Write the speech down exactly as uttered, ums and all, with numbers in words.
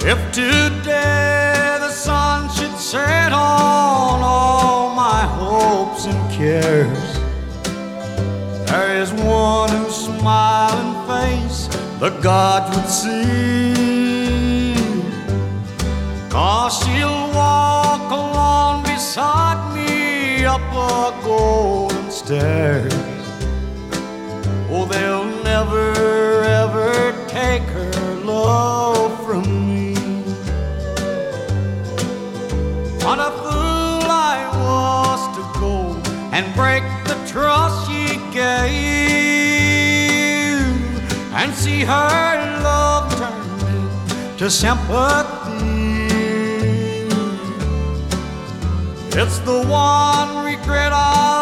If today the sun should set on all my hopes and cares, there is one whose smiling face the gods would see. 'Cause she'll walk along beside me up a golden stairs. Oh, they'll never ever take her love from me. What a fool I was to go and break the trust she gave, and see her love turn to sympathy. It's the one regret I